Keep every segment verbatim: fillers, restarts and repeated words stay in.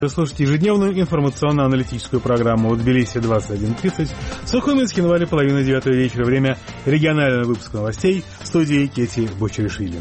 Вы слушаете ежедневную информационно-аналитическую программу от Тбилиси двадцать один тридцать. В Сухуминске на половина девятого вечера. Время регионального выпуска новостей в студии Кети Бочеришвили.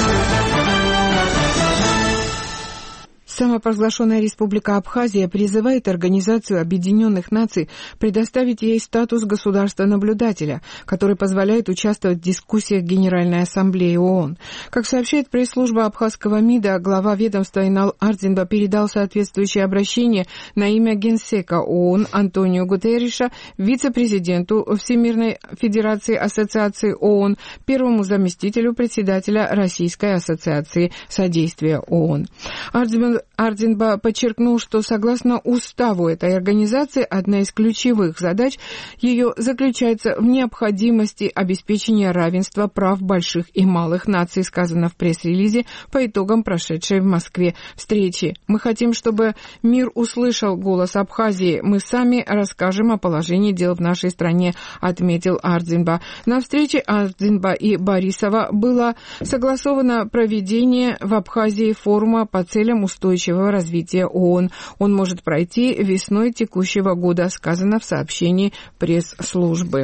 Самопровозглашенная Республика Абхазия призывает Организацию Объединенных Наций предоставить ей статус государства-наблюдателя, который позволяет участвовать в дискуссиях Генеральной Ассамблеи ООН. Как сообщает пресс-служба абхазского МИДа, глава ведомства Инал Ардзинба передал соответствующее обращение на имя генсека ООН Антонио Гутерриша, вице-президенту Всемирной Федерации Ассоциации ООН, первому заместителю председателя Российской Ассоциации Содействия ООН. Ардзинба Ардзинба подчеркнул, что согласно уставу этой организации одна из ключевых задач ее заключается в необходимости обеспечения равенства прав больших и малых наций, сказано в пресс-релизе по итогам прошедшей в Москве встречи. Мы хотим, чтобы мир услышал голос Абхазии. Мы сами расскажем о положении дел в нашей стране, отметил Ардзинба. На встрече Ардзинба и Борисова было согласовано проведение в Абхазии форума по целям устойчивого развития ООН. Он может пройти весной текущего года, сказано в сообщении пресс-службы.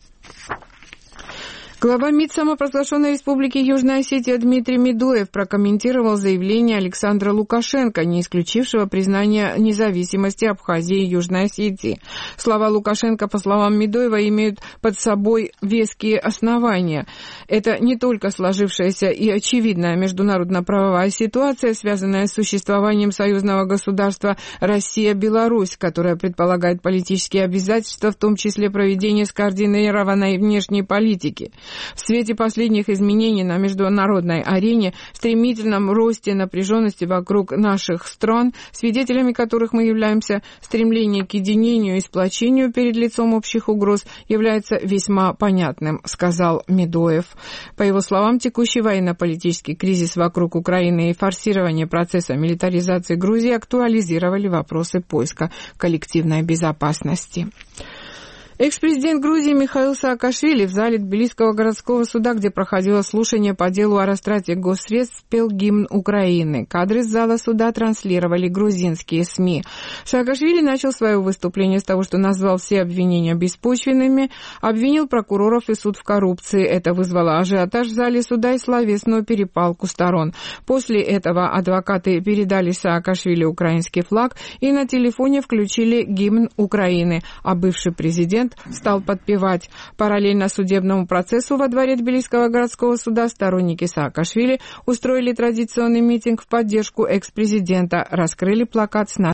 Глава МИД самопровозглашенной Республики Южная Осетия Дмитрий Медоев прокомментировал заявление Александра Лукашенко, не исключившего признания независимости Абхазии и Южной Осетии. Слова Лукашенко, по словам Медоева, имеют под собой веские основания. Это не только сложившаяся и очевидная международно-правовая ситуация, связанная с существованием союзного государства Россия-Беларусь, которая предполагает политические обязательства, в том числе проведение скоординированной внешней политики. В свете последних изменений на международной арене, стремительном росте напряженности вокруг наших стран, свидетелями которых мы являемся, стремление к единению и сплочению перед лицом общих угроз является весьма понятным, сказал Медоев. По его словам, текущий военно-политический кризис вокруг Украины и форсирование процесса милитаризации Грузии актуализировали вопросы поиска коллективной безопасности. Экс-президент Грузии Михаил Саакашвили в зале Тбилисского городского суда, где проходило слушание по делу о растрате госсредств, спел гимн Украины. Кадры с зала суда транслировали грузинские СМИ. Саакашвили начал свое выступление с того, что назвал все обвинения беспочвенными, обвинил прокуроров и суд в коррупции. Это вызвало ажиотаж в зале суда и словесную перепалку сторон. После этого адвокаты передали Саакашвили украинский флаг и на телефоне включили гимн Украины, а бывший президент стал подпевать. Параллельно судебному процессу во дворе Тбилисского городского суда сторонники Саакашвили устроили традиционный митинг в поддержку экс-президента, раскрыли плакат с надписью